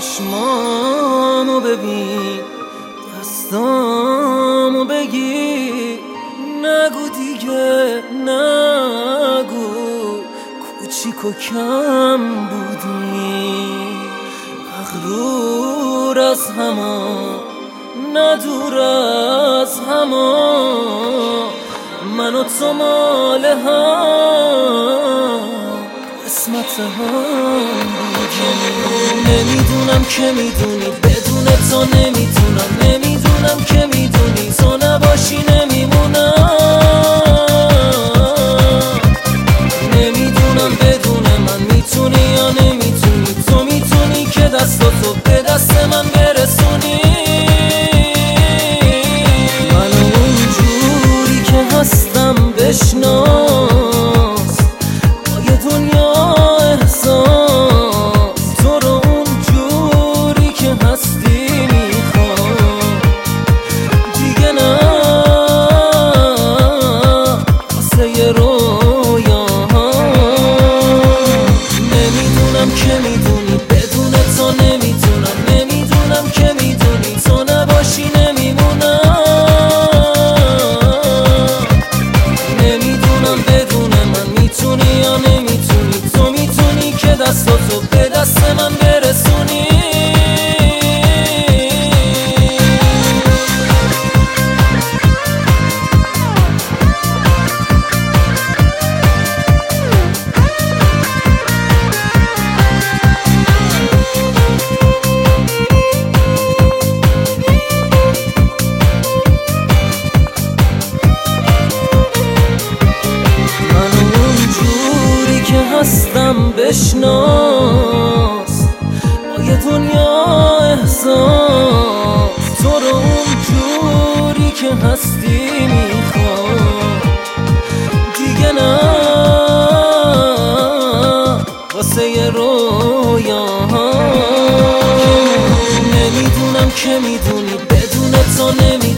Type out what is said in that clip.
چشمامو ببین، دستامو بگیر، نگو دیگه نگو کوچیک و کم بودی، مغرور از هما ندور از هما، من و تو مال هم قسمت هم بودیم. نمیدونم که میدونی بدون تو نمیتونم، نمیدونم که میدونی تو نباشی نمیمونم، نمیدونم بدون من میتونی یا نمیتونی، تو میتونی که دستاتو به دست من برسونی، منو اونجوری که هستم بشناس، با یه دنیا احساس، تو رو اونجوری که هستی میخوام، دیگه نه واسه یه رویاها. نمیدونم که میدونی بدون تو نمیتونم، نمیدونم که میدونی تو نباشی نمیمونم، نمیدونم بدون من میتونی یا نمیتونی، تو میتونی که دستاتو به دست من برسونی. هستم بشناس، با یه دنیا احساس، تو رو اونجوری که هستی میخوام، دیگه نه واسه یه رویاها. نمیدونم که میدونی بدون تو نمیدونم